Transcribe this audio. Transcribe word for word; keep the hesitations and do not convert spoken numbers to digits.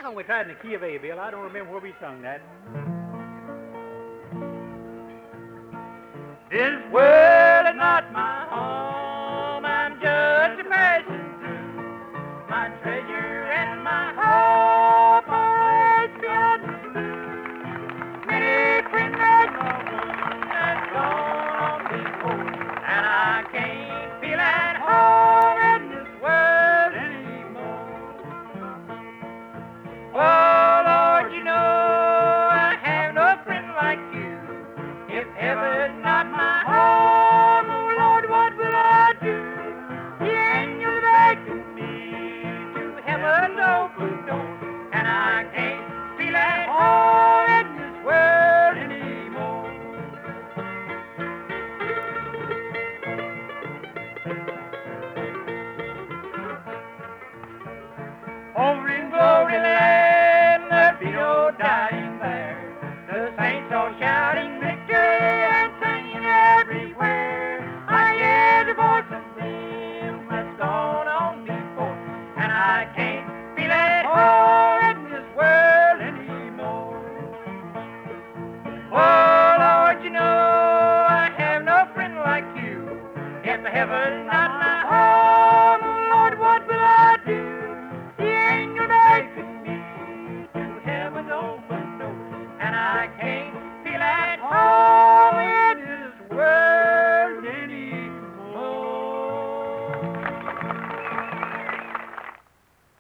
song we tried in the key of A, Bill. I don't remember where we sung that. This world is not my home. I'm just a passing through. My treasure and my hope are right beyond the blue. Many friends and loved ones have gone before, and I can't feel at home in this world anymore. Oh, Lord, you know I have no friend like you. If heaven's not my home, oh, Lord, what will I do? The angels beckon me to heaven's open door, and I can't feel at home in this world anymore. Over in glory land, there'll be no dying there. The saints all shouting victory and singing everywhere. I hear the voice of them that's gone on before, and I can't feel at home in this world anymore. Oh, Lord, you know I have no friend like you. If heaven's not my home, oh, Lord, what will I do? The angel beckons me to heaven's open door, and I can't